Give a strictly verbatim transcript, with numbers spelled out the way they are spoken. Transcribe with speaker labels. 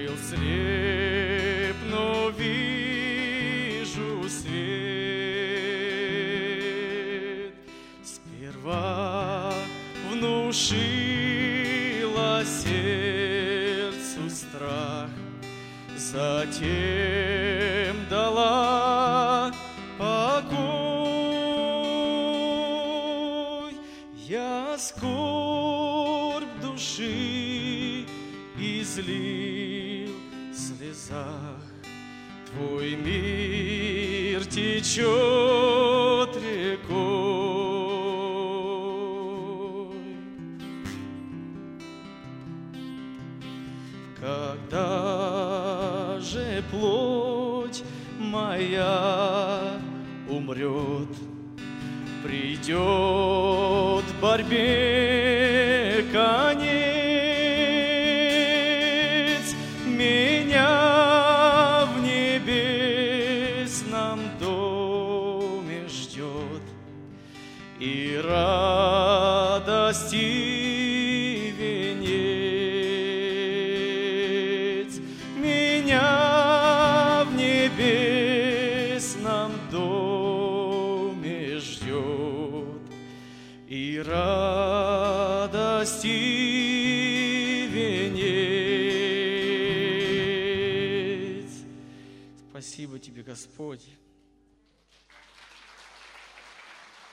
Speaker 1: Был слеп, но вижу свет. Сперва внушила сердцу страх, затем дала покой. Я скорбь души излил в слезах, Твой мир течет рекой. Когда же плоть моя умрет, придет борьбе конец, меня в небесном доме ждет и радости венец. Меня в небесном доме ждет и радости венец. Спасибо Тебе, Господь.